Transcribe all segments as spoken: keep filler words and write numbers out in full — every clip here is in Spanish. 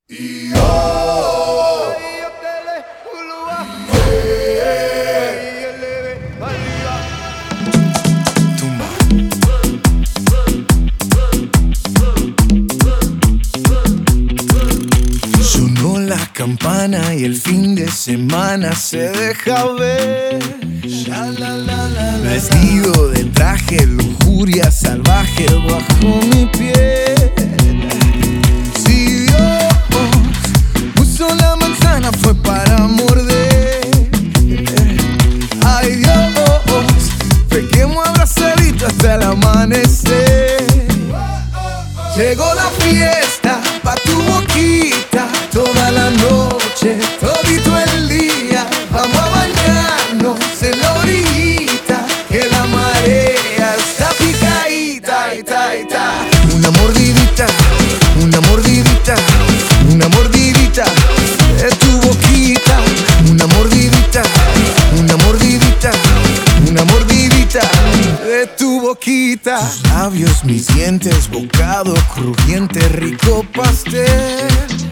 Sonó la campana y el fin de semana se deja ver. Vestido de traje, lujuria salvaje bajo mi piel. Si Dios puso la manzana fue para morder. Ay Dios, pequemos abrazadito hasta el amanecer. Llegó la fiesta pa' tu boquita, toda la noche, todito el día. Vamos a bañarnos en la orillita, que la marea está picadita, ita, ita. Una mordidita, una mordidita, una mordidita de tu boquita. Una mordidita, una mordidita, una mordidita de tu boquita. Tus labios, mis dientes, bocado crujiente, rico pastel.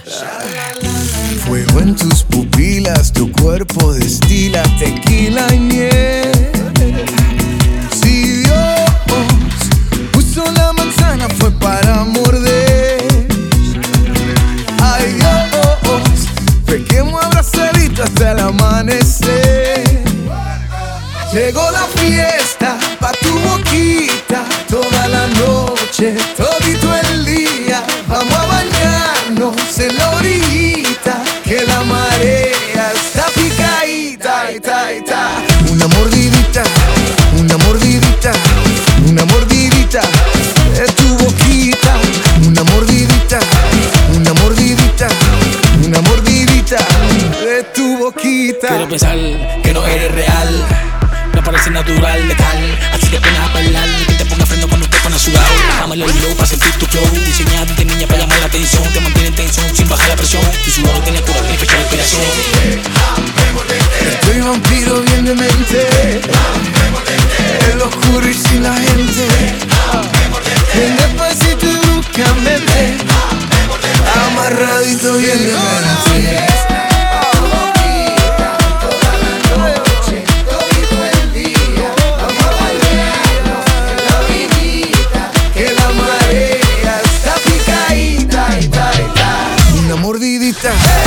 Fuego en tus pupilas, tu cuerpo destila tequila y miel. Si Dios puso la manzana fue para morder. Ay Dios, pequemos abrazadito hasta el amanecer. Llegó la fiesta pa' tu boquita, toda la noche, todito el día. Vamos a bañarnos en la orillita, que la marea está picadita, ita, ita. Una mordidita, una mordidita, una mordidita de tu boquita. Una mordidita, una mordidita, una mordidita de tu boquita. Quiero pensar que no eres real, no parece natural, letal. Así que pones a bailar, que te ponga freno cuando te pones sudado. Bájame el low para sentir tu flow, diseñado de niña para llamar la atención. Te mantiene en tensión sin bajar la presión, tu sudor no tiene cura, ni fecha de expiración. Estoy vampiro bien de mente, en lo oscuro y sin la gente. Bien despacito y bruscamente, amarradito bien de mente. Una mordidita.